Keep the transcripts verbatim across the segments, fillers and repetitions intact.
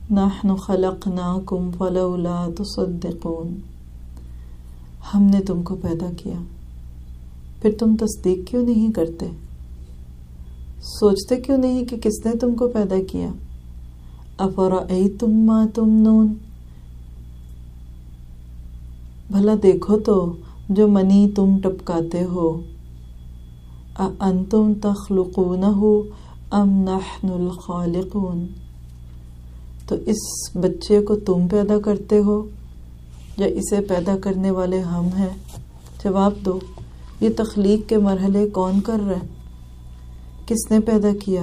نحن خلقناکم فلولا تصدقون، ہم نے تم کو پیدا کیا، پھر تم تصدیق کیوں نہیں کرتے؟ سوچتے کیوں نہیں کہ کس نے تم کو پیدا کیا؟ افرأیتم ما تمنون، بھلا دیکھو تو جو منی تم ٹپکاتے ہو، اانتم تخلقونہ ام نحن الخالقون، تو اس بچے کو تم پیدا کرتے ہو یا اسے پیدا کرنے والے ہم ہیں؟ جواب دو، یہ تخلیق کے مرحلے کون کر رہا ہے؟ کس نے پیدا کیا؟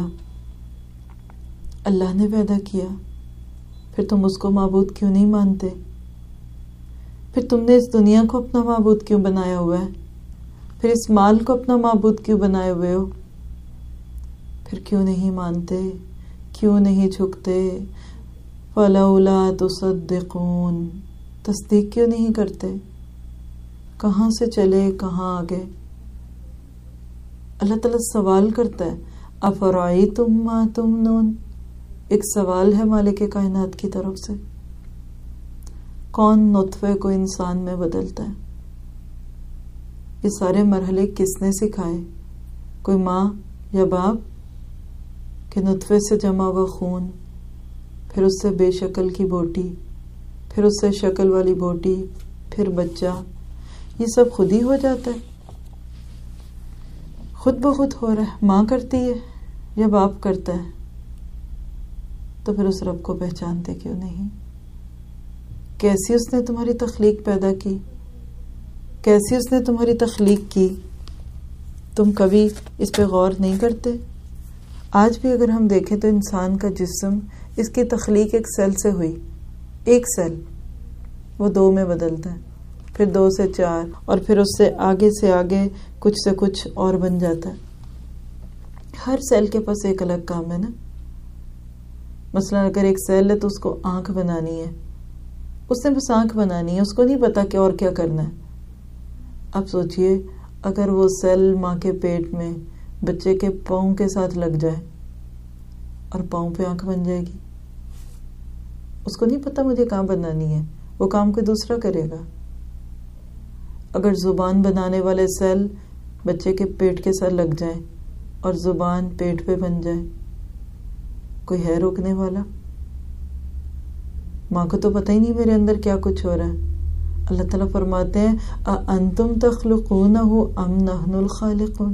اللہ نے پیدا کیا، پھر تم اس کو معبود کیوں نہیں مانتے؟ پھر تم نے اس دنیا کو اپنا معبود کیوں بنایا ہوا ہے؟ پھر اس مال کو اپنا معبود کیوں بنائے ہوئے ہو؟ پھر کیوں نہیں مانتے؟ کیوں نہیں جھکتے؟ فلولا تصدقون، تصدیق کیوں نہیں کرتے؟ کہاں سے چلے کہاں آگے؟ اللہ تعالیٰ سوال کرتا ہے، افرأیتم ما تمنون، ایک سوال ہے مالک کائنات کی طرف سے۔ کون نطفے کو انسان میں بدلتا ہے؟ یہ سارے مرحلے کس نے سکھائے؟ کوئی ماں یا باپ؟ کہ نطفے سے جمع ہوا خون، پھر اس سے بے شکل کی بوٹی، پھر اس سے شکل والی بوٹی، پھر بچہ، یہ سب خود ہی ہو جاتا ہے؟ خود بخود ہو رہا ہے؟ ماں کرتی ہے یا باپ کرتا ہے؟ تو پھر اس رب کو پہچانتے کیوں نہیں؟ کیسی اس نے تمہاری تخلیق پیدا کی، کیسی اس نے تمہاری تخلیق کی، تم کبھی اس پہ غور نہیں کرتے؟ آج بھی اگر ہم دیکھیں تو انسان کا جسم، اس کی تخلیق ایک سیل سے ہوئی، ایک سیل وہ دو میں بدلتا ہے، پھر دو سے چار، اور پھر اس سے آگے سے آگے کچھ سے کچھ اور بن جاتا ہے۔ ہر سیل کے پاس ایک الگ کام ہے نا۔ مثلا اگر ایک سیل ہے تو اس کو آنکھ بنانی ہے، اس نے بس آنکھ بنانی ہے، اس کو نہیں پتا کہ اور کیا کرنا ہے۔ اب سوچئے اگر وہ سیل ماں کے پیٹ میں بچے کے پاؤں کے ساتھ لگ جائے اور پاؤں پہ آنکھ بن جائے گی، اس کو نہیں پتا مجھے کہاں بنانی ہے، وہ کام کوئی دوسرا کرے گا۔ اگر زبان بنانے والے سیل بچے کے پیٹ کے ساتھ لگ جائیں اور زبان پیٹ پہ بن جائے، کوئی ہے روکنے والا؟ ماں کو تو پتہ ہی نہیں میرے اندر کیا کچھ ہو رہا ہے۔ اللہ تعالیٰ فرماتے ہیں اَأَنْتُمْ تَخْلُقُونَهُ أَمْ نَحْنُ الْخَالِقُونَ،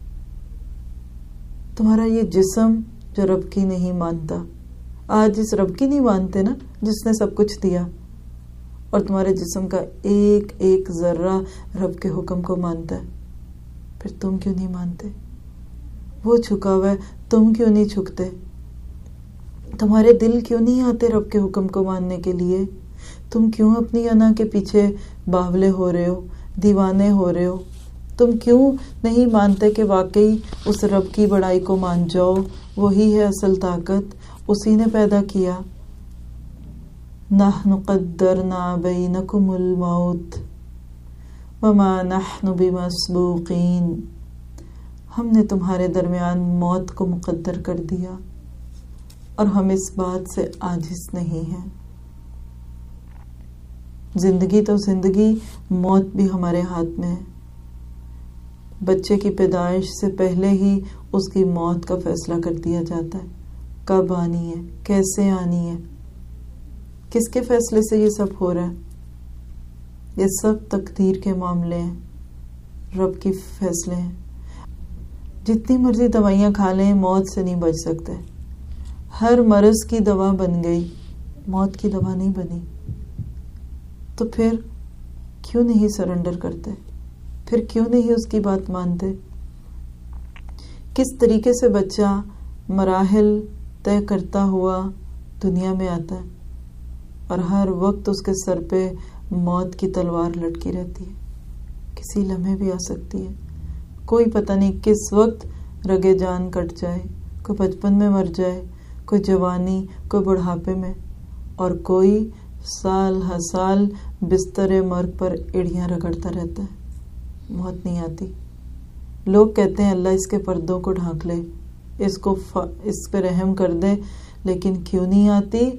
تمہارا یہ جسم جو رب کی نہیں مانتا، آج اس رب کی نہیں مانتے نا جس نے سب کچھ دیا، اور تمہارے جسم کا ایک ایک ذرہ رب کے حکم کو مانتا ہے، پھر تم کیوں نہیں مانتے؟ وہ جھکا ہوا ہے، تم کیوں نہیں جھکتے؟ تمہارے دل کیوں نہیں آتے رب کے حکم کو ماننے کے لیے؟ تم کیوں اپنی انا کے پیچھے باولے ہو رہے ہو، دیوانے ہو رہے ہو؟ تم کیوں نہیں مانتے کہ واقعی اس رب کی بڑائی کو مان جاؤ، وہی ہے اصل طاقت، اسی نے پیدا کیا۔ نحن قدرنا بینکم الموت وما نحن بمسبوقین، ہم نے تمہارے درمیان موت کو مقدر کر دیا اور ہم اس بات سے عاجز نہیں ہیں۔ زندگی تو زندگی، موت بھی ہمارے ہاتھ میں ہے۔ بچے کی پیدائش سے پہلے ہی اس کی موت کا فیصلہ کر دیا جاتا ہے، کب آنی ہے، کیسے آنی ہے، کس کے فیصلے سے یہ سب ہو رہا ہے؟ یہ سب تقدیر کے معاملے ہیں، رب کی فیصلے ہیں۔ جتنی مرضی دوائیاں کھا لیں، موت سے نہیں بچ سکتے۔ ہر مرض کی دوا بن گئی، موت کی دوا نہیں بنی۔ تو پھر کیوں نہیں سرنڈر کرتے؟ پھر کیوں نہیں اس کی بات مانتے؟ کس طریقے سے بچہ مراحل طے کرتا ہوا دنیا میں آتا ہے اور ہر وقت اس کے سر پہ موت کی تلوار لٹکی رہتی ہے، کسی لمحے بھی آ سکتی ہے، کوئی پتہ نہیں کس وقت رگے جان کٹ جائے، کوئی بچپن میں مر جائے، کوئی جوانی، کوئی بڑھاپے میں، اور کوئی سال ہر سال بستر مرگ پر ایڑیاں رگڑتا رہتا ہے، موت نہیں آتی۔ لوگ کہتے ہیں اللہ اس کے پردوں کو ڈھانک لے، اس کو ف... اس پہ رحم کر دے، لیکن کیوں نہیں آتی؟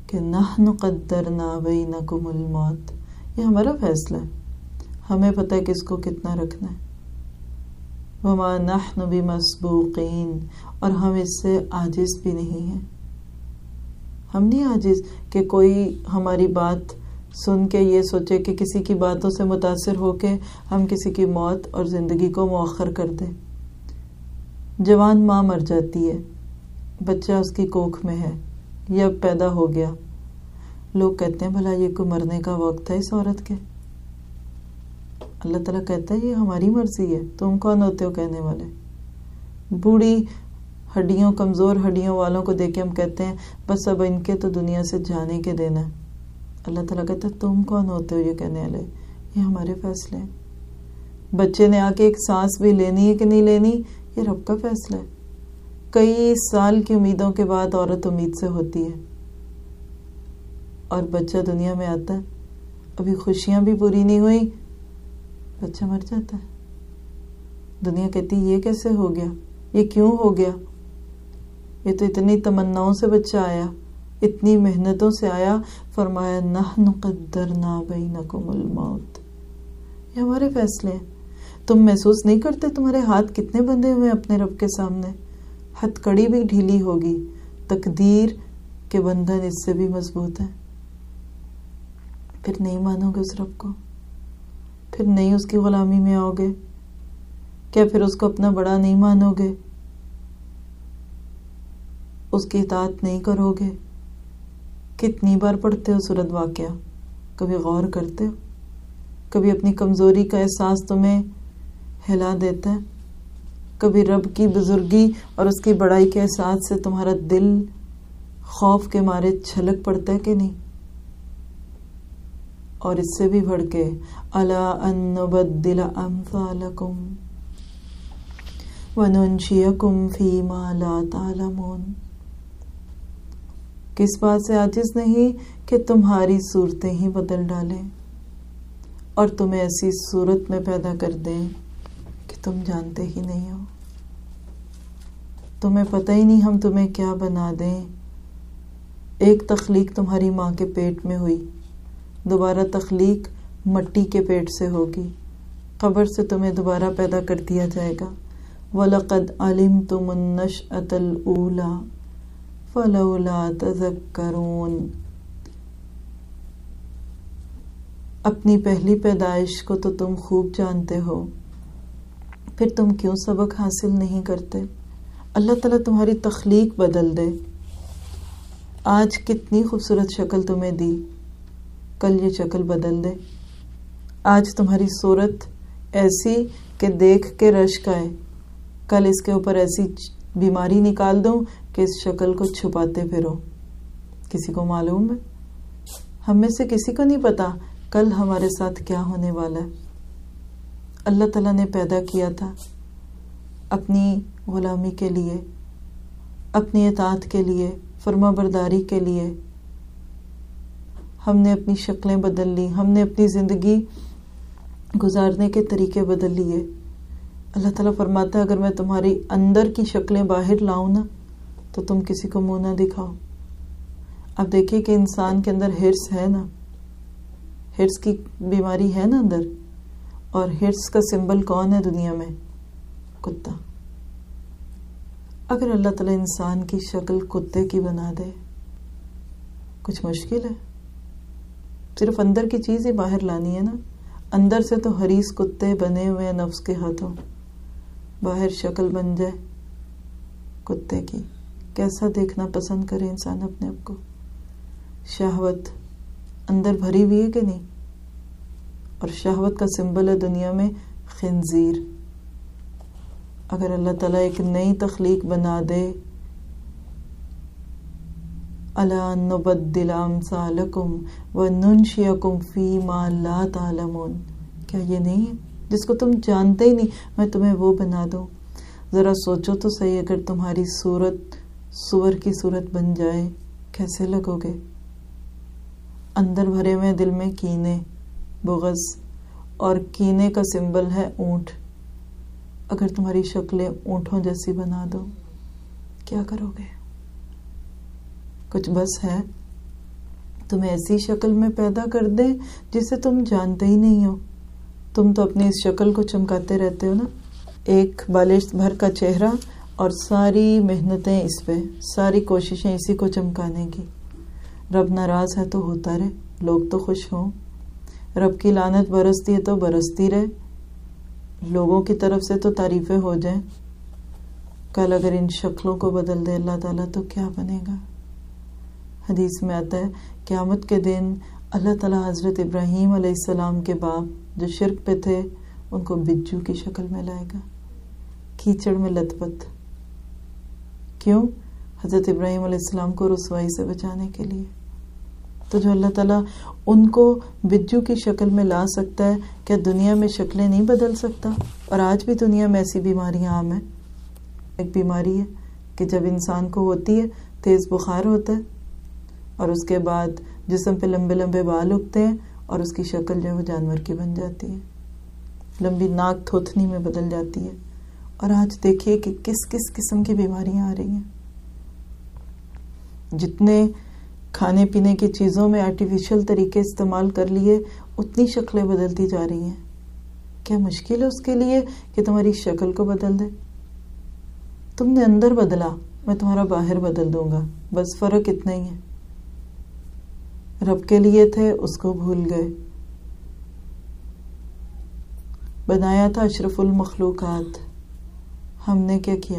کہ نحن قدرنا بینکم الموت، یہ ہمارا فیصلہ ہے، ہمیں پتہ ہے کس کو کتنا رکھنا ہے. وما نحن بمسبوقین، اور ہم اس سے عاجز بھی نہیں ہیں. ہم نہیں عاجز کہ کوئی ہماری بات سن کے یہ سوچے کہ کسی کی باتوں سے متاثر ہو کے ہم کسی کی موت اور زندگی کو مؤخر کر دیں. جوان ماں مر جاتی ہے، بچہ اس کی کوکھ میں ہے، یہ اب پیدا ہو گیا، لوگ کہتے ہیں بھلا یہ کوئی مرنے کا وقت ہے اس عورت کے؟ اللہ تعالیٰ کہتا ہے یہ ہماری مرضی ہے، تم کون ہوتے ہو کہنے والے؟ بوڑھی ہڈیوں کمزور ہڈیوں والوں کو دیکھ کے ہم کہتے ہیں بس اب ان کے تو دنیا سے جانے کے دینا ہے. اللہ تعالیٰ کہتا ہے تم کون ہوتے ہو یہ کہنے والے؟ یہ ہمارے فیصلے ہیں. بچے نے آ کے ایک سانس بھی لینی ہے کہ نہیں لینی، یہ رب کا فیصلہ ہے. کئی سال کی امیدوں کے بعد عورت امید سے ہوتی ہے اور بچہ دنیا میں آتا ہے، ابھی خوشیاں بھی پوری نہیں ہوئی، بچہ مر جاتا ہے. دنیا کہتی یہ کیسے ہو گیا، یہ کیوں ہو گیا؟ یہ تو اتنی تمناؤں سے بچہ آیا، اتنی محنتوں سے آیا. فرمایا نحن قدرنا بینکم الموت، یہ ہمارے فیصلے ہیں. تم محسوس نہیں کرتے تمہارے ہاتھ کتنے بندھے ہوئے اپنے رب کے سامنے؟ ہتھ کڑی بھی ڈھیلی ہوگی، تقدیر کے بندھن اس سے بھی مضبوط ہیں. پھر نہیں مانو گے اس رب کو؟ پھر نہیں اس کی غلامی میں آؤ گے؟ کیا پھر اس کو اپنا بڑا نہیں مانو گے؟ اس کی اطاعت نہیں کرو گے؟ کتنی بار پڑھتے ہو سورۃ واقعہ، کبھی غور کرتے ہو؟ کبھی اپنی کمزوری کا احساس تمہیں ہلا دیتا ہے؟ کبھی رب کی بزرگی اور اس کی بڑائی کے احساس سے تمہارا دل خوف کے مارے چھلک پڑتا ہے کہ نہیں؟ اور اس سے بھی بڑھ کے الا ان نبدل امثالکم وننشئکم فیما لا تعلمون، کس بات سے عاجز نہیں کہ تمہاری صورتیں ہی بدل ڈالیں اور تمہیں ایسی صورت میں پیدا کر دیں کہ تم جانتے ہی نہیں ہو. تمہیں پتہ ہی نہیں ہم تمہیں کیا بنا دیں. ایک تخلیق تمہاری ماں کے پیٹ میں ہوئی، دوبارہ تخلیق مٹی کے پیٹ سے ہوگی، قبر سے تمہیں دوبارہ پیدا کر دیا جائے گا. وَلَقَدْ عَلِمْتُمُ النَّشْأَةَ الْأُولَى فَلَوْلَا تَذَكَّرُونَ، اپنی پہلی پیدائش کو تو تم خوب جانتے ہو، پھر تم کیوں سبق حاصل نہیں کرتے؟ اللہ تعالیٰ تمہاری تخلیق بدل دے. آج کتنی خوبصورت شکل تمہیں دی، کل یہ شکل بدل دے. آج تمہاری صورت ایسی کہ دیکھ کے رشک آئے، کل اس کے اوپر ایسی بیماری نکال دوں کہ اس شکل کو چھپاتے پھرو. کسی کو معلوم ہے؟ ہم میں سے کسی کو نہیں پتا کل ہمارے ساتھ کیا ہونے والا ہے. اللہ تعالیٰ نے پیدا کیا تھا اپنی غلامی کے لیے، اپنی اطاعت کے لیے، فرما برداری کے لیے. ہم نے اپنی شکلیں بدل لی، ہم نے اپنی زندگی گزارنے کے طریقے بدل لیے. اللہ تعالیٰ فرماتا ہے اگر میں تمہاری اندر کی شکلیں باہر لاؤں نا تو تم کسی کو منہ نہ دکھاؤ. اب دیکھیے کہ انسان کے اندر ہرس ہے نا، ہرس کی بیماری ہے نا اندر، اور ہرس کا سمبل کون ہے دنیا میں؟ کتا. اگر اللہ تعالیٰ انسان کی شکل کتے کی بنا دے، کچھ مشکل ہے؟ صرف اندر کی چیز ہی باہر لانی ہے نا. اندر سے تو حریص کتے بنے ہوئے نفس کے ہاتھوں، باہر شکل بن جائے کتے کی. کیسا دیکھنا پسند کرے انسان اپنے آپ کو؟ شہوت اندر بھری ہوئی ہے کہ نہیں؟ اور شہوت کا سمبل ہے دنیا میں خنزیر. اگر اللہ تعالیٰ ایک نئی تخلیق بنا دے، الا نبدل امثالکم وننشئکم فیما لا تعلمون، کیا یہ نہیں ہے جس کو تم جانتے ہی نہیں میں تمہیں وہ بنا دوں؟ ذرا سوچو تو صحیح، اگر تمہاری صورت سور کی صورت بن جائے کیسے لگو گے؟ اندر بھرے ہوئے دل میں کینے، بغض، اور کینے کا سمبل ہے اونٹ. اگر تمہاری شکلیں اونٹوں جیسی بنا دو کیا کرو گے؟ کچھ بس ہے تمہیں ایسی شکل میں پیدا کر دے جسے تم جانتے ہی نہیں ہو. تم تو اپنی اس شکل کو چمکاتے رہتے ہو نا. ایک بالش بھر کا چہرہ اور ساری محنتیں اس پہ، ساری کوششیں اسی کو چمکانے کی. رب ناراض ہے تو ہوتا رہے، لوگ تو خوش ہوں. رب کی لعنت برستی ہے تو برستی رہے، لوگوں کی طرف سے تو تعریفیں ہو جائیں. کل اگر ان شکلوں کو بدل دے اللہ تعالیٰ تو کیا بنے گا؟ حدیث میں آتا ہے قیامت کے دن اللہ تعالیٰ حضرت ابراہیم علیہ السلام کے باپ جو شرک پہ تھے ان کو بجو کی شکل میں لائے گا، کیچڑ میں لت پت. کیوں؟ حضرت ابراہیم علیہ السلام کو رسوائی سے بچانے کے لیے. تو جو اللہ تعالیٰ ان کو بجو کی شکل میں لا سکتا ہے، کیا دنیا میں شکلیں نہیں بدل سکتا؟ اور آج بھی دنیا میں ایسی بیماریاں عام ہیں. ایک بیماری ہے کہ جب انسان کو ہوتی ہے تیز بخار ہوتا ہے اور اس کے بعد جسم پہ لمبے لمبے بال اگتے ہیں اور اس کی شکل جو ہے وہ جانور کی بن جاتی ہے، لمبی ناک تھوتنی میں بدل جاتی ہے. اور آج دیکھیے کہ کس کس قسم کی بیماریاں آ رہی ہیں. جتنے کھانے پینے کی چیزوں میں آرٹیفیشل طریقے استعمال کر لیے اتنی شکلیں بدلتی جا رہی ہیں. کیا مشکل ہے اس کے لیے کہ تمہاری شکل کو بدل دے؟ تم نے اندر بدلا، میں تمہارا باہر بدل دوں گا، بس فرق اتنا ہی ہے. رب کے لیے تھے اس کو بھول گئے. بنایا تھا اشرف المخلوقات، ہم نے کیا کیا؟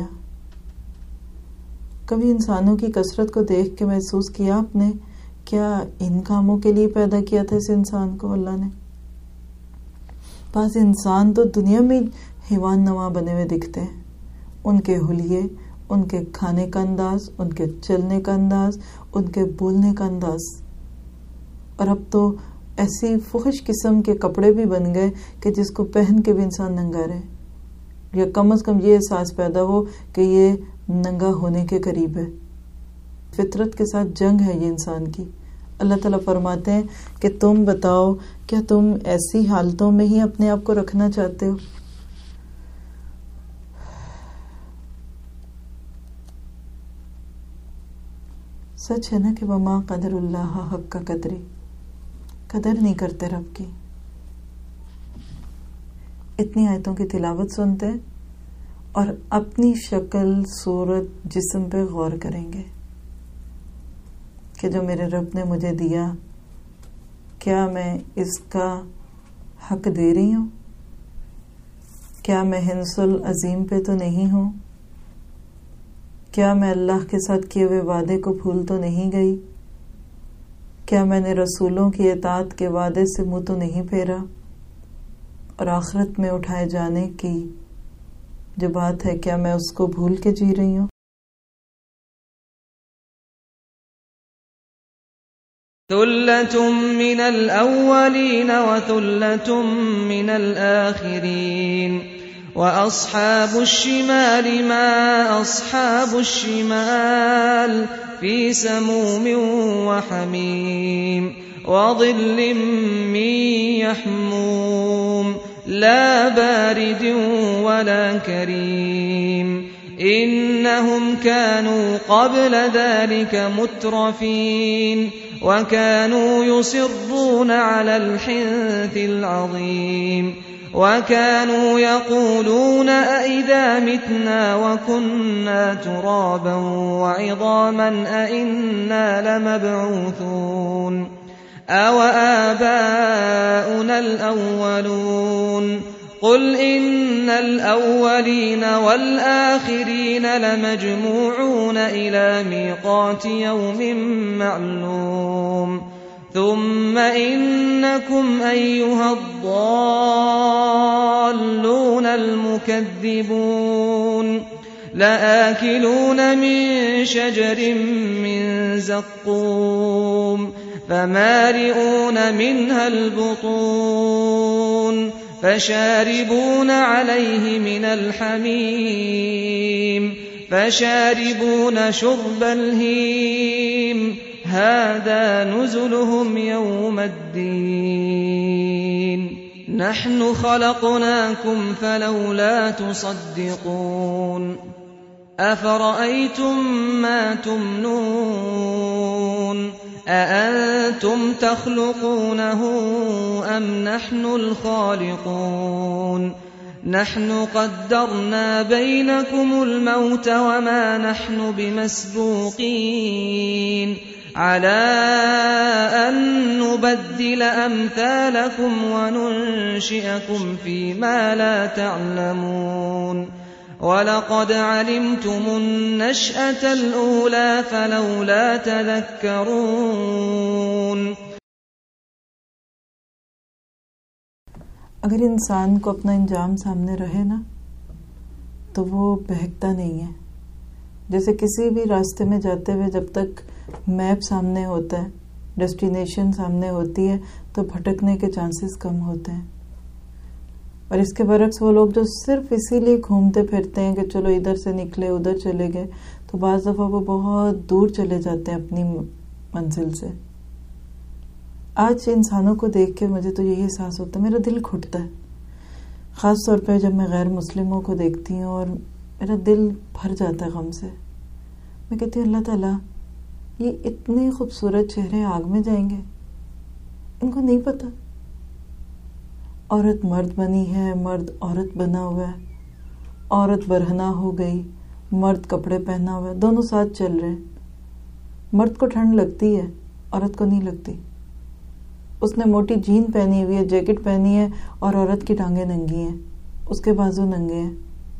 کبھی انسانوں کی کثرت کو دیکھ کے محسوس کیا آپ نے کیا ان کاموں کے لیے پیدا کیا تھا اس انسان کو اللہ نے؟ بعض انسان تو دنیا میں حیوان نما بنے ہوئے دکھتے ہیں. ان کے حلیے، ان کے کھانے کا انداز، ان کے چلنے کا انداز، ان کے بولنے کا انداز. اور اب تو ایسی فحش قسم کے کپڑے بھی بن گئے کہ جس کو پہن کے بھی انسان ننگا رہے، یا کم از کم یہ احساس پیدا ہو کہ یہ ننگا ہونے کے قریب ہے. فطرت کے ساتھ جنگ ہے یہ انسان کی. اللہ تعالیٰ فرماتے ہیں کہ تم بتاؤ کیا تم ایسی حالتوں میں ہی اپنے آپ کو رکھنا چاہتے ہو؟ سچ ہے نا کہ وما قدر اللہ حق کا قدری، قدر نہیں کرتے رب کی. اتنی آیتوں کی تلاوت سنتے اور اپنی شکل، صورت، جسم پہ غور کریں گے کہ جو میرے رب نے مجھے دیا کیا میں اس کا حق دے رہی ہوں؟ کیا میں حنس العظیم پہ تو نہیں ہوں؟ کیا میں اللہ کے ساتھ کیے ہوئے وعدے کو بھول تو نہیں گئی؟ کیا میں نے رسولوں کی اطاعت کے وعدے سے منہ تو نہیں پھیرا؟ اور آخرت میں اٹھائے جانے کی جو بات ہے کیا میں اس کو بھول کے جی رہی ہوں؟ ثُلَّةٌ مِّنَ الْأَوَّلِينَ وَثُلَّةٌ مِّنَ الْآخِرِينَ. وَأَصْحَابُ الشِّمَالِ مَا أَصْحَابُ الشِّمَالِ فِي سَمُومٍ وَحَمِيمٍ وَظِلٍّ مِّن يَحْمُومٍ لَا بَارِدٍ وَلَا كَرِيمٍ. إِنَّهُمْ كَانُوا قَبْلَ ذَلِكَ مُتْرَفِينَ وَكَانُوا يُصِرُّونَ عَلَى الْحِنثِ الْعَظِيمِ وَكَانُوا يَقُولُونَ أَإِذَا مِتْنَا وَكُنَّا تُرَابًا وَعِظَامًا أَإِنَّا لَمَبْعُوثُونَ أَوَآبَاؤُنَا الْأَوَّلُونَ. قُلْ إِنَّ الْأَوَّلِينَ وَالْآخِرِينَ لَمَجْمُوعُونَ إِلَى مِيقَاتِ يَوْمٍ مَّعْلُومٍ. ثُمَّ إِنَّكُمْ أَيُّهَا الضَّالُّونَ الْمُكَذِّبُونَ لَآكِلُونَ مِن شَجَرٍ مِّن زَقُّومٍ فَمَالِئُونَ مِنْهَا الْبُطُونَ فَشَارِبُونَ عَلَيْهِ مِنَ الْحَمِيمِ فَشَارِبُونَ شُرْبَ الْهِيمِ هَذَا نُزُلُهُمْ يَوْمَ الدِّينِ. نَحْنُ خَلَقْنَاكُمْ فَلَوْلَا تُصَدِّقُونَ. أَفَرَأَيْتُم مَّا تُمْنُونَ أأنتم تخلقونه أم نحن الخالقون نحن قدرنا بينكم الموت وما نحن بمسبوقين على أن نبدل أمثالكم وننشئكم فيما لا تعلمون وَلَقَدْ عَلِمْتُمُ النَّشْأَةَ الْأُولَى فَلَوْلَا تَذَكَّرُونَ. اگر انسان کو اپنا انجام سامنے رہے نا تو وہ بہکتا نہیں ہے. جیسے کسی بھی راستے میں جاتے ہوئے جب تک میپ سامنے ہوتا ہے، ڈیسٹینیشن سامنے ہوتی ہے، تو بھٹکنے کے چانسز کم ہوتے ہیں. اور اس کے برعکس وہ لوگ جو صرف اسی لیے گھومتے پھرتے ہیں کہ چلو ادھر سے نکلے ادھر چلے گئے، تو بعض دفعہ وہ بہت دور چلے جاتے ہیں اپنی منزل سے. آج انسانوں کو دیکھ کے مجھے تو یہی احساس ہوتا ہے، میرا دل گھٹتا ہے، خاص طور پہ جب میں غیر مسلموں کو دیکھتی ہوں اور میرا دل بھر جاتا ہے غم سے. میں کہتی ہوں اللہ تعالیٰ یہ اتنے خوبصورت چہرے آگ میں جائیں گے، ان کو نہیں پتا عورت مرد بنی ہے، مرد عورت بنا ہوا ہے، عورت برہنہ ہو گئی، مرد کپڑے پہنا ہوا ہے، دونوں ساتھ چل رہے ہیں. مرد کو ٹھنڈ لگتی ہے، عورت کو نہیں لگتی. اس نے موٹی جین پہنی ہوئی ہے، جیکٹ پہنی ہے، اور عورت کی ٹانگیں ننگی ہیں، اس کے بازو ننگے ہیں.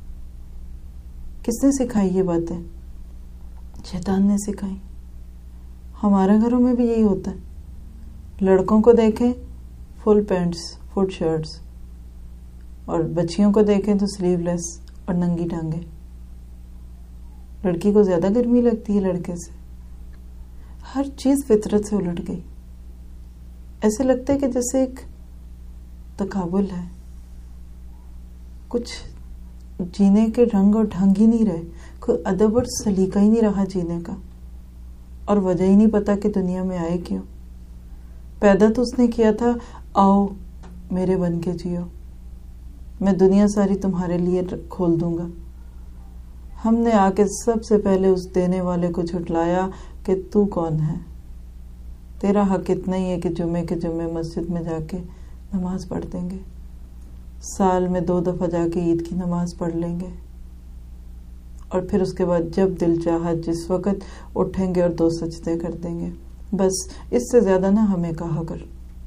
کس نے سکھائی یہ باتیں؟ شیطان نے سکھائی. ہمارے گھروں میں بھی یہی ہوتا ہے. لڑکوں کو دیکھیں فل پینٹس، فٹ شرٹس، اور بچیوں کو دیکھیں تو سلیو لیس اور ننگی ٹانگیں. لڑکی کو زیادہ گرمی لگتی ہے لڑکے سے. ہر چیز فطرت سے الٹ گئی. ایسے لگتا ہے کہ جیسے ایک تقابل ہے، کچھ جینے کے رنگ اور ڈھنگ ہی نہیں رہے، کوئی ادب اور سلیقہ ہی نہیں رہا جینے کا، اور وجہ ہی نہیں پتا کہ دنیا میں آئے کیوں. پیدا تو اس نے کیا تھا آؤ میرے بن کے جیو، میں دنیا ساری تمہارے لیے کھول دوں گا. ہم نے آ کے سب سے پہلے اس دینے والے کو جھٹلایا کہ تو کون ہے. تیرا حق اتنا ہی ہے کہ جمعے کے جمعے مسجد میں جا کے نماز پڑھ دیں گے، سال میں دو دفعہ جا کے عید کی نماز پڑھ لیں گے، اور پھر اس کے بعد جب دل چاہا جس وقت اٹھیں گے اور دو سجدے کر دیں گے. بس اس سے زیادہ نہ ہمیں کہا کر،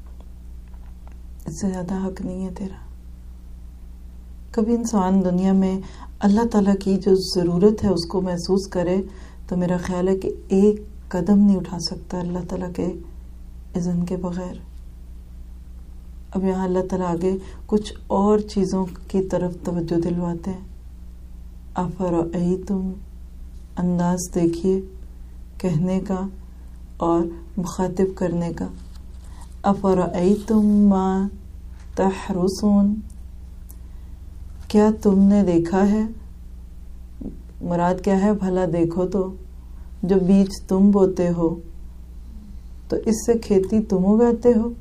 اس سے زیادہ حق نہیں ہے تیرا. کبھی انسان دنیا میں اللہ تعالیٰ کی جو ضرورت ہے اس کو محسوس کرے تو میرا خیال ہے کہ ایک قدم نہیں اٹھا سکتا اللہ تعالیٰ کے اذن کے بغیر. اب یہاں اللہ تعالیٰ آگے کچھ اور چیزوں کی طرف توجہ دلواتے ہیں. افرأیتم، انداز دیکھیے کہنے کا اور مخاطب کرنے کا. افرأیتم ما تحرسون، کیا تم نے دیکھا ہے، مراد کیا ہے بھلا دیکھو تو، جو بیج تم بوتے ہو تو اس سے کھیتی تم اگاتے ہو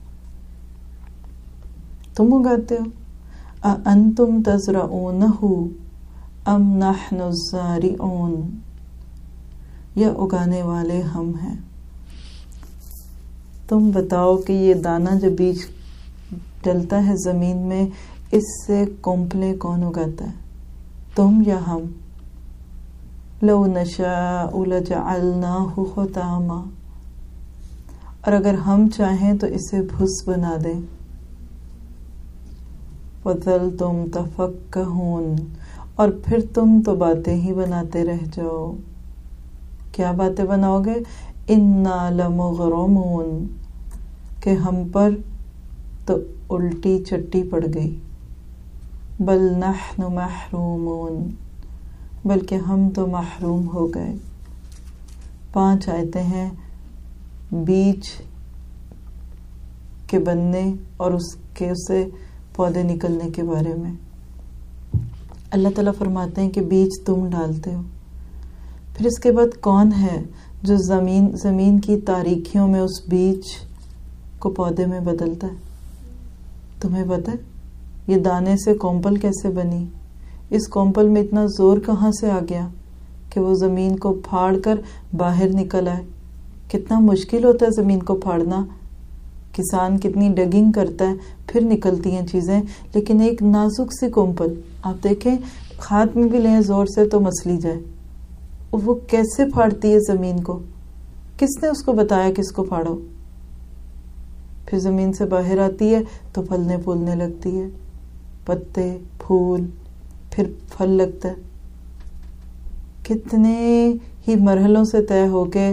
تم اگاتے ہو اَأَنْتُمْ تَزْرَعُونَهُ أَمْ نَحْنُ الزَّارِعُونَ، یا اگانے والے ہم ہیں. تم بتاؤ کہ یہ دانہ جو بیج ڈلتا ہے زمین میں، اس سے کونپلے کون اگاتا ہے، تم یا ہم؟ لو نشاء لجعلناہ حطاما، اور اگر ہم چاہیں تو اسے بھس بنا دیں. فظلتم تفکہون، اور پھر تم تو باتیں ہی بناتے رہ جاؤ. کیا باتیں بناؤ گے؟ انا لمغرمون، کہ ہم پر تو الٹی چٹی پڑ گئی. بل نحن محرومون، بلکہ ہم تو محروم ہو گئے. پانچ آیتیں ہیں بیج کے بننے اور اس کے اسے پودے نکلنے کے بارے میں. اللہ تعالیٰ فرماتے ہیں کہ بیج تم ڈالتے ہو. پھر اس کے بعد کون ہے جو زمین زمین کی تاریکیوں میں اس بیج کو پودے میں بدلتا ہے؟ تمہیں پتہ ہے یہ دانے سے کونپل کیسے بنی؟ اس کونپل میں اتنا زور کہاں سے آ گیا کہ وہ زمین کو پھاڑ کر باہر نکل آئے؟ کتنا مشکل ہوتا ہے زمین کو پھاڑنا، کسان کتنی ڈگنگ کرتا ہے پھر نکلتی ہیں چیزیں، لیکن ایک نازک سی کمپل آپ دیکھیں ہاتھ میں بھی لیں زور سے تو مسلی جائے، وہ کیسے پھاڑتی ہے زمین کو، کس نے اس کو بتایا کس کو پھاڑو، پھر زمین سے باہر آتی ہے تو پھلنے پھولنے لگتی ہے، پتے پھول پھر پھل لگتا ہے، کتنے ہی مرحلوں سے طے ہو کے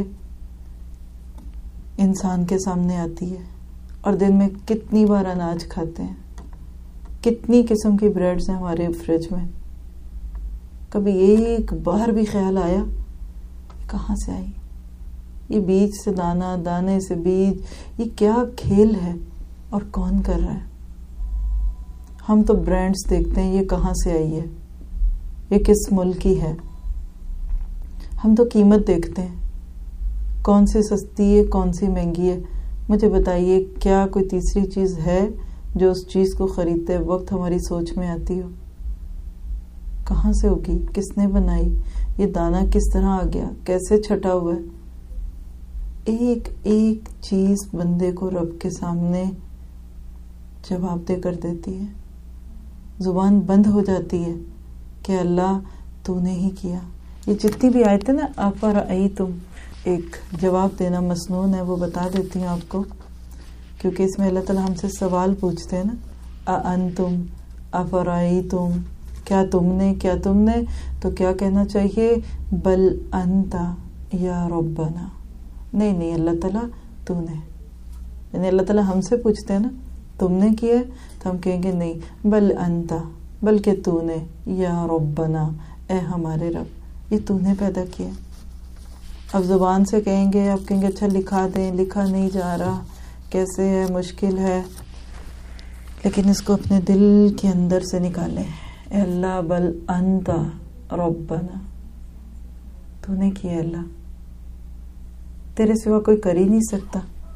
انسان کے سامنے آتی ہے، اور دن میں کتنی بار اناج کھاتے ہیں، کتنی قسم کی بریڈز ہیں ہمارے فریج میں، کبھی ایک بار بھی خیال آیا کہاں سے آئی، یہ بیج سے دانا، دانے سے بیج، یہ کیا کھیل ہے اور کون کر رہا ہے؟ ہم تو برانڈز دیکھتے ہیں یہ کہاں سے آئی ہے، یہ کس ملک کی ہے، ہم تو قیمت دیکھتے ہیں کون سی سستی ہے کون سی مہنگی ہے۔ مجھے بتائیے کیا کوئی تیسری چیز ہے جو اس چیز کو خریدتے وقت ہماری سوچ میں آتی ہو؟ کہاں سے ہوگی، کس نے بنائی، یہ دانہ کس طرح آ گیا، کیسے چھٹا ہوا ہے؟ ایک ایک چیز بندے کو رب کے سامنے جواب دہ کر دیتی ہے، زبان بند ہو جاتی ہے کہ اللہ تو نے ہی کیا۔ یہ جتنی بھی آیتیں نا افرأیتم، ایک جواب دینا مسنون ہے، وہ بتا دیتی ہوں آپ کو، کیونکہ اس میں اللہ تعالیٰ ہم سے سوال پوچھتے ہیں نا، اانتم افرأیتم، کیا تم نے، کیا تم نے، تو کیا کہنا چاہیے؟ بل انت یا ربنا، نہیں نہیں اللہ تعالیٰ تو نے، یعنی اللہ تعالیٰ ہم سے پوچھتے ہیں نا تم نے کیا ہے، تو ہم کہیں گے نہیں بل انت، بلکہ تو نے، یا ربنا، اے ہمارے رب، یہ تو نے پیدا کیا۔ اب زبان سے کہیں گے، آپ کہیں گے اچھا لکھا دیں، لکھا نہیں جا رہا، کیسے ہے، مشکل ہے، لیکن اس کو اپنے دل کے اندر سے نکالیں، اے اللہ بل انت ربنا، تو نے کیا اللہ، تیرے سوا کوئی کر ہی نہیں سکتا۔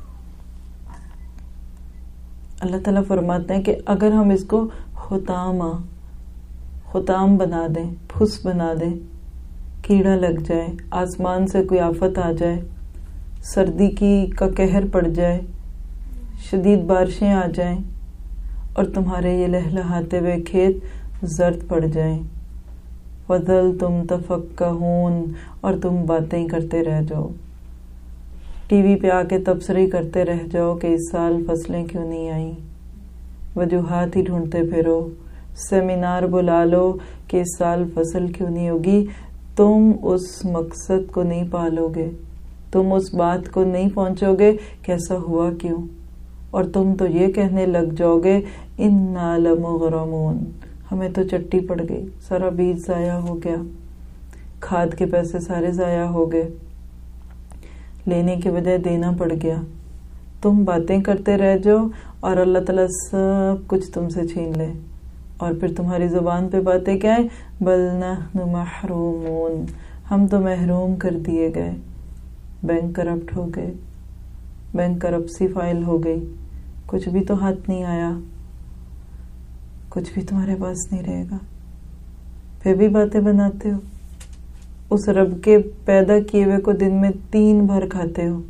اللہ تعالیٰ فرماتے ہیں کہ اگر ہم اس کو خطامہ خطام بنا دیں، پھس بنا دیں، کیڑا لگ جائے، آسمان سے کوئی آفت آ جائے، سردی کی کا قہر پڑ جائے، شدید بارشیں آ جائیں اور تمہارے یہ لہلہاتے ہوئے کھیت زرد پڑ جائیں، وَظَلْتُمْ تَفَكَّهُونَ، اور تم باتیں کرتے رہ جاؤ، ٹی وی پہ آ کے تبصرے کرتے رہ جاؤ کہ اس سال فصلیں کیوں نہیں آئیں، وجوہات ہی ڈھونڈتے پھرو، سیمینار بلا لو کہ اس سال فصل کیوں نہیں ہوگی، تم اس مقصد کو نہیں پالو گے، تم اس بات کو نہیں پہنچو گے کہ ایسا ہوا کیوں، اور تم تو یہ کہنے لگ جاؤ گے اِنَّا لَمُغْرَمُونَ، ہمیں تو چٹی پڑ گئی، سارا بیج ضائع ہو گیا، کھاد کے پیسے سارے ضائع ہو گئے، لینے کے بجائے دینا پڑ گیا۔ تم باتیں کرتے رہ جاؤ اور اللہ تعالیٰ سب کچھ تم سے چھین لے، اور پھر تمہاری زبان پہ باتیں کیا ہیں؟ بل نحن محرومون، ہم تو محروم کر دیے گئے، بینک کرپٹ ہو گئے، بینک کرپسی فائل ہو گئی، کچھ بھی تو ہاتھ نہیں آیا، کچھ بھی تمہارے پاس نہیں رہے گا، پھر بھی باتیں بناتے ہو، اس رب کے پیدا کیے ہوئے کو دن میں تین بار کھاتے ہو،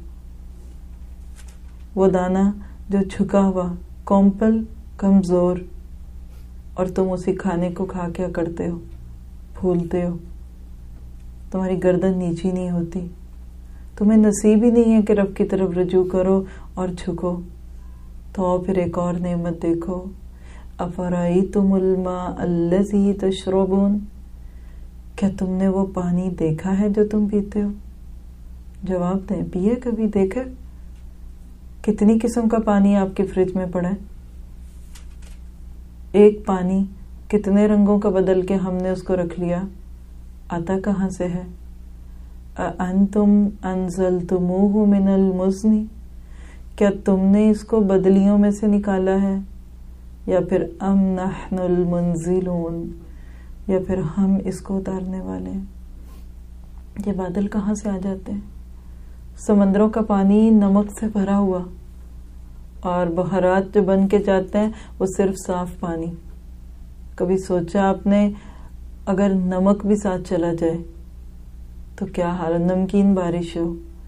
وہ دانہ جو چھکا ہوا، کومپل، کمزور، اور تم اسی کھانے کو کھا کیا کرتے ہو؟ پھولتے ہو، تمہاری گردن نیچی نہیں ہوتی، تمہیں نصیب ہی نہیں ہے کہ رب کی طرف رجوع کرو اور جھکو، تو پھر ایک اور نعمت دیکھو، افرأیتم الماء الذی تشربون، کیا تم نے وہ پانی دیکھا ہے جو تم پیتے ہو؟ جواب دیں، پیے کبھی، دیکھے؟ کتنی قسم کا پانی آپ کے فریج میں پڑا ہے؟ ایک پانی کتنے رنگوں کا بدل کے ہم نے اس کو رکھ لیا، آتا کہاں سے ہے؟ اَأَنْتُمْ أَنزَلْتُمُوهُ مِنَ الْمُزْنِ، کیا تم نے اس کو بدلیوں میں سے نکالا ہے، یا پھر أَمْ نَحْنُ الْمُنزِلُونَ، یا پھر ہم اس کو اتارنے والے ہیں؟ یہ بادل کہاں سے آ جاتے ہیں؟ سمندروں کا پانی نمک سے بھرا ہوا، اور بہارات جو بن کے جاتے ہیں وہ صرف صاف پانی۔ کبھی سوچا آپ نے اگر نمک بھی ساتھ چلا جائے تو کیا حال، نمکین بارش ہو،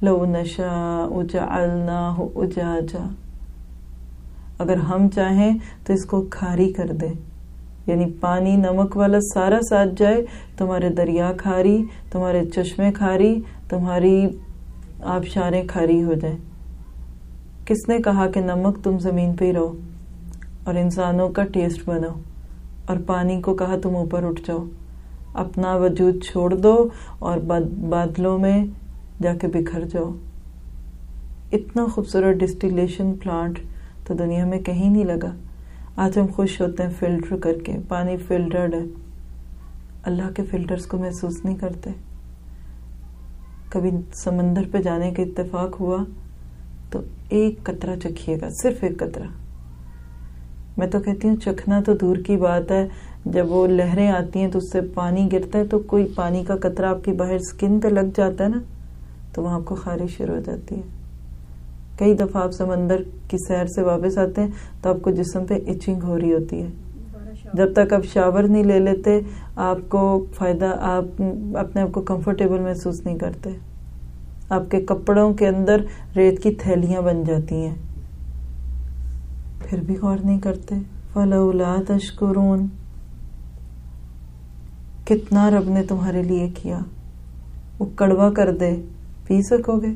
لو نشاء جعلناہ اجاجا، اگر ہم چاہیں تو اس کو کھاری کر دیں، یعنی پانی نمک والا سارا ساتھ جائے، تمہارے دریا کھاری، تمہارے چشمے کھاری، تمہاری آبشاریں کھاری ہو جائیں۔ کس نے کہا کہ نمک تم زمین پہ ہی رہو اور انسانوں کا ٹیسٹ بنو، اور پانی کو کہا تم اوپر اٹھ جاؤ، اپنا وجود چھوڑ دو اور بادلوں میں جا کے بکھر جاؤ۔ اتنا خوبصورت ڈسٹیلیشن پلانٹ تو دنیا میں کہیں نہیں لگا۔ آج ہم خوش ہوتے ہیں فلٹر کر کے، پانی فلٹرڈ ہے، اللہ کے فلٹرز کو محسوس نہیں کرتے۔ کبھی سمندر پہ جانے کا اتفاق ہوا تو ایک قطرہ چکھیے گا، صرف ایک قطرہ۔ میں تو کہتی ہوں چکھنا تو دور کی بات ہے، جب وہ لہریں آتی ہیں تو اس سے پانی گرتا ہے تو کوئی پانی کا قطرہ آپ کی باہر سکن پہ لگ جاتا ہے نا، تو وہاں آپ کو خارش شروع ہو جاتی ہے۔ کئی دفعہ آپ سمندر کی سیر سے واپس آتے ہیں تو آپ کو جسم پہ ایچنگ ہو رہی ہوتی ہے۔ جب تک آپ شاور نہیں لے لیتے آپ کو فائدہ، آپ اپنے آپ کو کمفرٹیبل محسوس نہیں کرتے، آپ کے کپڑوں کے اندر ریت کی تھیلیاں بن جاتی ہیں، پھر بھی غور نہیں کرتے۔ فَلَوْلَا تَشْكُرُونَ، کتنا رب نے تمہارے لیے کیا، وہ کڑوا کر دے پی سکو گے؟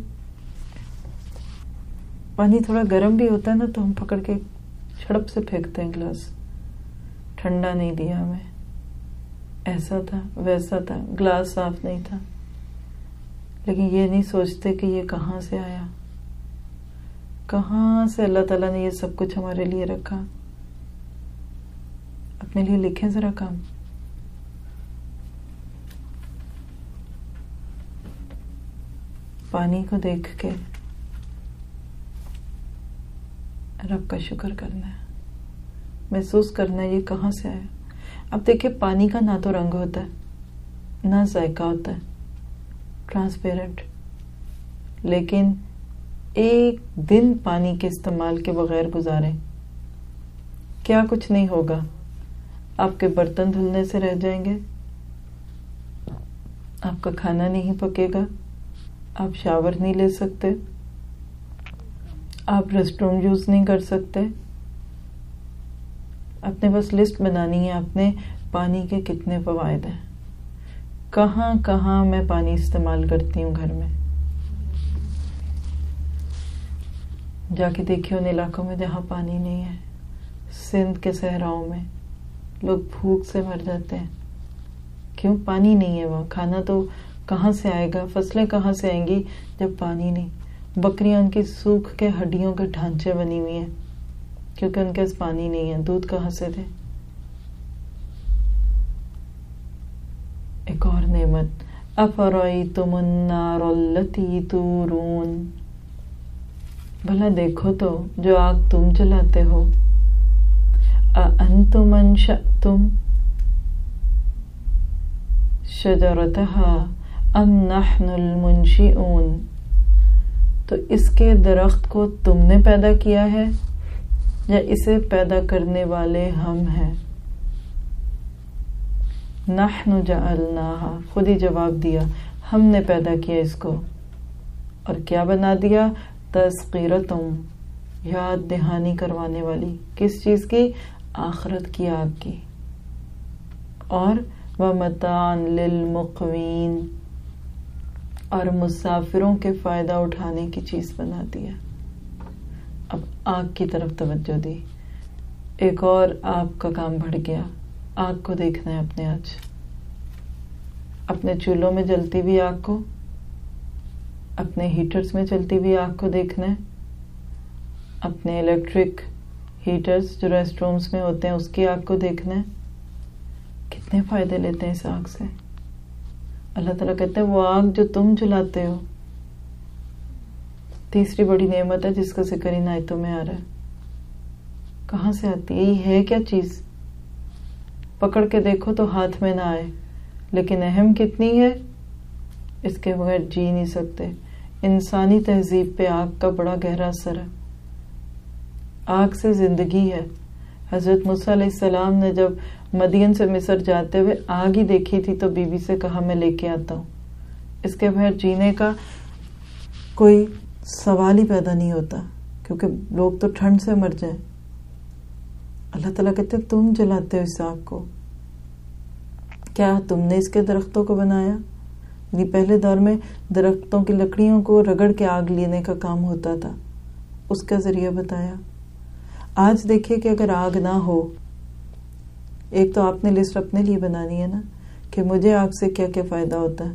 پانی تھوڑا گرم بھی ہوتا ہے نا تو ہم پکڑ کے چھڑپ سے پھینکتے ہیں گلاس، ٹھنڈا نہیں دیا ہمیں، ایسا تھا ویسا تھا، گلاس صاف نہیں تھا، لیکن یہ نہیں سوچتے کہ یہ کہاں سے آیا، کہاں سے اللہ تعالیٰ نے یہ سب کچھ ہمارے لیے رکھا۔ اپنے لیے لکھیں ذرا کام۔ پانی کو دیکھ کے رب کا شکر کرنا ہے، محسوس کرنا ہے یہ کہاں سے آیا۔ اب دیکھیں پانی کا نہ تو رنگ ہوتا ہے نہ ذائقہ ہوتا ہے، ٹرانسپیرنٹ، لیکن ایک دن پانی کے استعمال کے بغیر گزاریں کیا کچھ نہیں ہوگا۔ آپ کے برتن دھلنے سے رہ جائیں گے، آپ کا کھانا نہیں پکے گا، آپ شاور نہیں لے سکتے، آپ ریسٹ روم یوز نہیں کر سکتے۔ اپنے بس لسٹ بنانی ہے آپ نے پانی کے کتنے فوائد ہیں، کہاں کہاں میں پانی استعمال کرتی ہوں گھر میں۔ جا کے دیکھیں ان علاقوں میں جہاں پانی نہیں ہے، سندھ کے صحراؤں میں لوگ بھوک سے مر جاتے ہیں، کیوں؟ پانی نہیں ہے وہاں۔ کھانا تو کہاں سے آئے گا، فصلیں کہاں سے آئیں گی جب پانی نہیں؟ بکریاں ان کی سوکھ کے ہڈیوں کے ڈھانچے بنی ہوئی ہیں کیونکہ ان کے پاس پانی نہیں ہے، دودھ کہاں سے دے؟ ایک اور نعمت، افرأیتم النار التی تورون، بھلا دیکھو تو جو آگ تم جلاتے ہو، اانتم انشأتم شجرتها ام نحن المنشئون، تو اس کے درخت کو تم نے پیدا کیا ہے یا اسے پیدا کرنے والے ہم ہیں؟ نحن جعلناها، خود ہی جواب دیا، ہم نے پیدا کیا اس کو، اور کیا بنا دیا؟ تذکرتم، یاد دہانی کروانے والی، کس چیز کی؟ آخرت کی آگ کی، اور ومتاعا للمقوین، اور مسافروں کے فائدہ اٹھانے کی چیز بنا دیا۔ اب آگ کی طرف توجہ دی، ایک اور آپ کا کام بڑھ گیا، آگ کو دیکھنا ہے اپنے، آج اپنے چولہوں میں جلتی ہوئی آگ کو، اپنے ہیٹرز میں چلتی ہوئی آگ کو دیکھنا ہے، اپنے الیکٹرک ہیٹرز جو ریسٹ رومز میں ہوتے ہیں اس کی آگ کو دیکھنا ہے، کتنے فائدے لیتے ہیں اس آگ سے۔ اللہ تعالیٰ کہتے ہیں وہ آگ جو تم جلاتے ہو، تیسری بڑی نعمت ہے جس کا ذکر ان آیتوں میں آ رہا ہے، کہاں سے آتی ہے؟ یہ ہے کیا چیز؟ پکڑ کے دیکھو تو ہاتھ میں نہ آئے، لیکن اہم کتنی ہے، اس کے بغیر جی نہیں سکتے۔ انسانی تہذیب پہ آگ کا بڑا گہرا اثر ہے، آگ سے زندگی ہے۔ حضرت موسیٰ علیہ السلام نے جب مدین سے مصر جاتے ہوئے آگ ہی دیکھی تھی تو بی بی سے کہا میں لے کے آتا ہوں، اس کے بغیر جینے کا کوئی سوال ہی پیدا نہیں ہوتا، کیونکہ لوگ تو ٹھنڈ سے مر جائیں. اللہ تعالیٰ کہتے ہیں تم جلاتے ہو اس آگ کو، کیا تم نے اس کے درختوں کو بنایا؟ یعنی پہلے دور میں درختوں کی لکڑیوں کو رگڑ کے آگ لینے کا کام ہوتا تھا، اس کا ذریعہ بتایا. آج دیکھیے کہ اگر آگ نہ ہو، ایک تو آپ نے لسٹ اپنے لیے بنانی ہے نا کہ مجھے آگ سے کیا کیا فائدہ ہوتا ہے،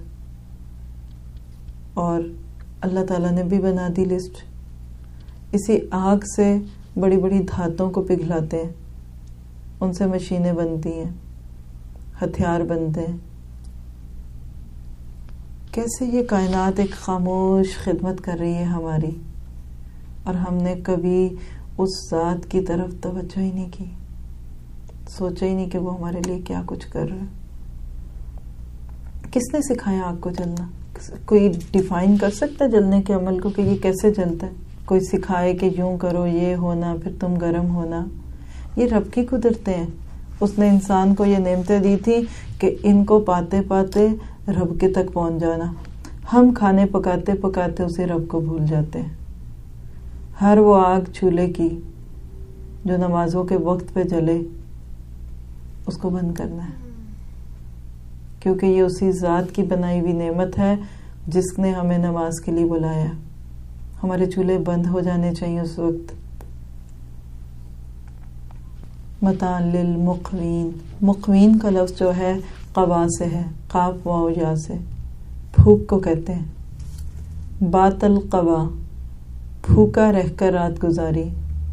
اور اللہ تعالیٰ نے بھی بنا دی لسٹ. اسی آگ سے بڑی بڑی دھاتوں کو پگھلاتے ہیں، ان سے مشینیں بنتی ہیں، ہتھیار بنتے ہیں. کیسے یہ کائنات ایک خاموش خدمت کر رہی ہے ہماری، اور ہم نے کبھی اس ذات کی طرف توجہ ہی نہیں کی، سوچا ہی نہیں کہ وہ ہمارے لیے کیا کچھ کر رہا ہے. کس نے سکھایا آگ کو جلنا؟ کوئی ڈیفائن کر سکتا ہے جلنے کے عمل کو کہ یہ کیسے جلتا ہے؟ کوئی سکھائے کہ یوں کرو، یہ ہونا، پھر تم گرم ہونا؟ یہ رب کی قدرتیں ہیں. اس نے انسان کو یہ نعمتیں دی تھی کہ ان کو پاتے پاتے رب کے تک پہنچ جانا. ہم کھانے پکاتے پکاتے اسے رب کو بھول جاتے ہیں. ہر وہ آگ چولہے کی جو نمازوں کے وقت پہ جلے، اس کو بند کرنا ہے، کیونکہ یہ اسی ذات کی بنائی ہوئی نعمت ہے جس نے ہمیں نماز کے لیے بلایا. ہمارے چولہے بند ہو جانے چاہیے اس وقت. متاع للمقوین، مقوین کا لفظ جو ہے قوا سے ہے، قاف واو یا سے، پھوک کو کہتے ہیں. بات القوا، پھوکا رہ کر رات گزاری.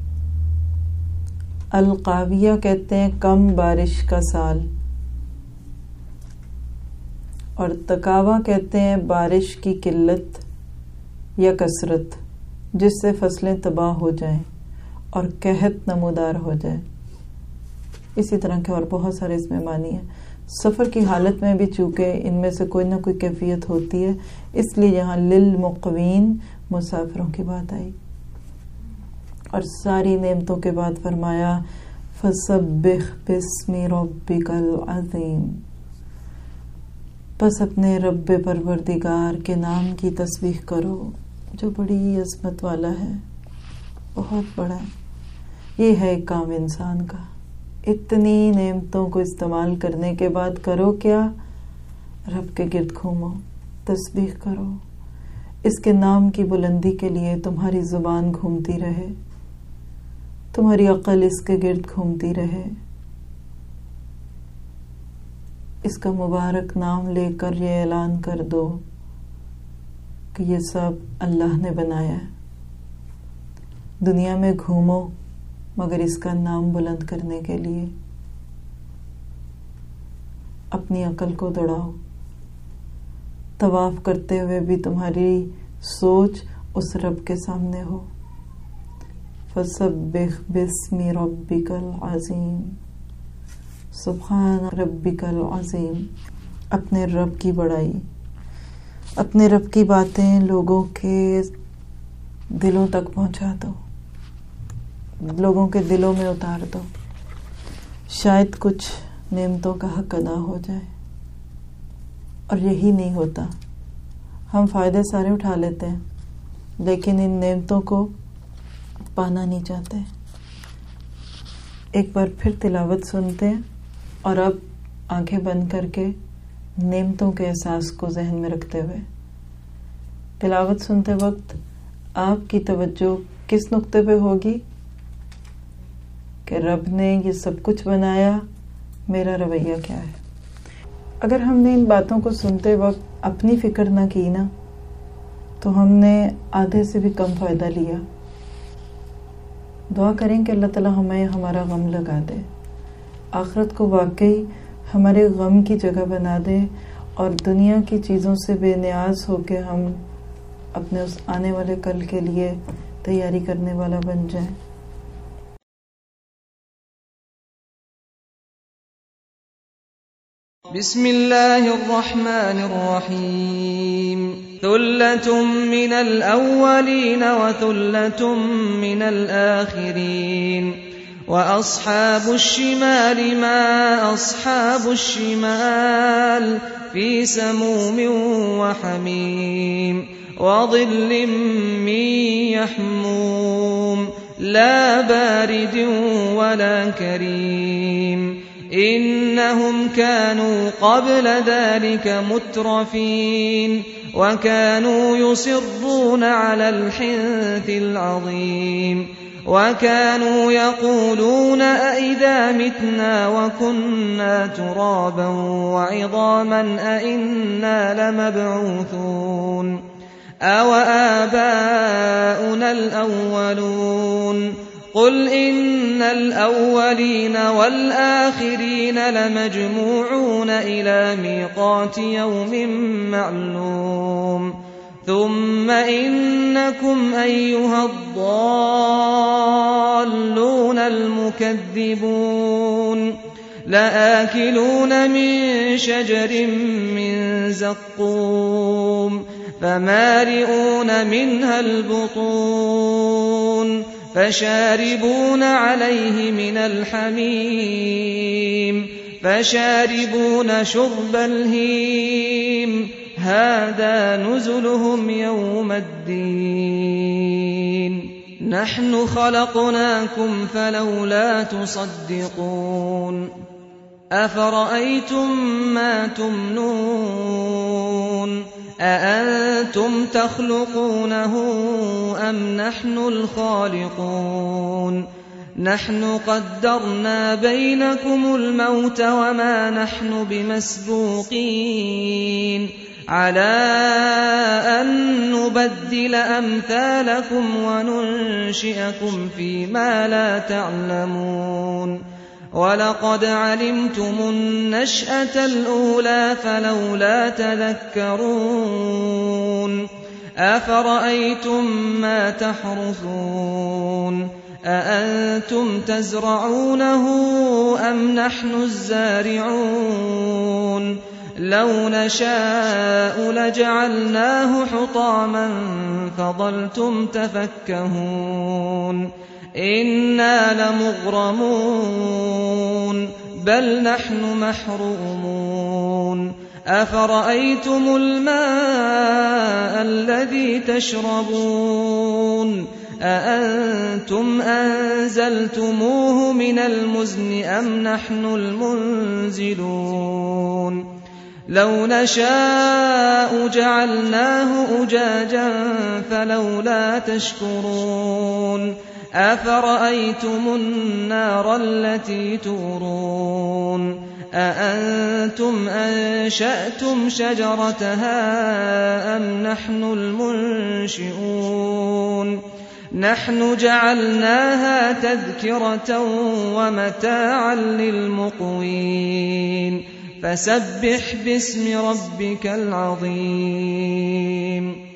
القاویہ کہتے ہیں کم بارش کا سال، اور تکاوا کہتے ہیں بارش کی قلت یا کثرت جس سے فصلیں تباہ ہو جائیں اور قحط نمودار ہو جائے. اسی طرح کے اور بہت سارے اس میں معنی ہیں. سفر کی حالت میں بھی چونکہ ان میں سے کوئی نہ کوئی کیفیت ہوتی ہے، اس لیے یہاں للمقوین مسافروں کی بات آئی. اور ساری نعمتوں کے بعد فرمایا فسبح باسم ربک العظیم، بس اپنے رب پروردگار کے نام کی تسبیح کرو جو بڑی عظمت والا ہے، بہت بڑا ہے. یہ ہے ایک کام انسان کا. اتنی نعمتوں کو استعمال کرنے کے بعد کرو کیا؟ رب کے گرد گھومو، تسبیح کرو. اس کے نام کی بلندی کے لیے تمہاری زبان گھومتی رہے، تمہاری عقل اس کے گرد گھومتی رہے. اس کا مبارک نام لے کر یہ اعلان کر دو کہ یہ سب اللہ نے بنایا ہے. دنیا میں گھومو مگر اس کا نام بلند کرنے کے لیے. اپنی عقل کو دوڑاؤ. طواف کرتے ہوئے بھی تمہاری سوچ اس رب کے سامنے ہو. فسبح باسم ربک العظیم، سبحان ربک العظیم. اپنے رب کی بڑائی، اپنے رب کی باتیں لوگوں کے دلوں تک پہنچا دو، لوگوں کے دلوں میں اتار دو. شاید کچھ نعمتوں کا حق ادا ہو جائے. اور یہی نہیں ہوتا. ہم فائدے سارے اٹھا لیتے ہیں لیکن ان نعمتوں کو پانا نہیں چاہتے. ایک بار پھر تلاوت سنتے ہیں اور اب آنکھیں بند کر کے نعمتوں کے احساس کو ذہن میں رکھتے ہوئے تلاوت سنتے وقت آپ کی توجہ کس نقطے پہ ہوگی کہ رب نے یہ سب کچھ بنایا، میرا رویہ کیا ہے. اگر ہم نے ان باتوں کو سنتے وقت اپنی فکر نہ کی نا تو ہم نے آدھے سے بھی کم فائدہ لیا. دعا کریں کہ اللہ تعالی ہمیں ہمارا غم لگا دے، آخرت کو واقعی ہمارے غم کی جگہ بنا دے، اور دنیا کی چیزوں سے بے نیاز ہو کے ہم اپنے اس آنے والے کل کے لیے تیاری کرنے والا بن جائیں. بسم اللہ الرحمن الرحیم. ثلة من الأولین وثلة من الآخرین. وأصحاب الشمال ما أصحاب الشمال في سموم وحميم. وظل من يحموم لا بارد ولا كريم إنهم كانوا قبل ذلك مترفين وكانوا يصرون على الحنث العظيم وكانوا يقولون أئذا متنا وكنا ترابا وعظاما أئنا لمبعوثون أو آباؤنا الأولون قل إن الأولين والآخرين لمجموعون إلى ميقات يوم معلوم ثم إنكم أيها الضالون المكذبون لآكلون من شجر من زقوم فمالئون منها البطون فشاربون عليه من الحميم فشاربون شرب الهيم هذا نزلهم يوم الدين نحن خلقناكم فلولا تصدقون أفرأيتم ما تمنون أأنتم تخلقونه أم نحن الخالقون نحن قدرنا بينكم الموت وما نحن بمسبوقين على أن نبدل أمثالكم وننشئكم فيما لا تعلمون ولقد علمتم النشأة الأولى فلولا تذكرون أفرأيتم ما تحرثون أأنتم تزرعونه أم نحن الزارعون لو نشاء لجعلناه حطاما فظلتم تفكهون إنا لمغرمون بل نحن محرومون أفرأيتم الماء الذي تشربون أأنتم أنزلتموه من المزن أم نحن المنزلون لو نشاء جعلناه أجاجا فلولا تشكرون أفرأيتم النار التي تورون أأنتم أنشأتم شجرتها أم نحن المنشئون نحن جعلناها تذكرة ومتاعا للمقوين فسبح باسم ربك العظيم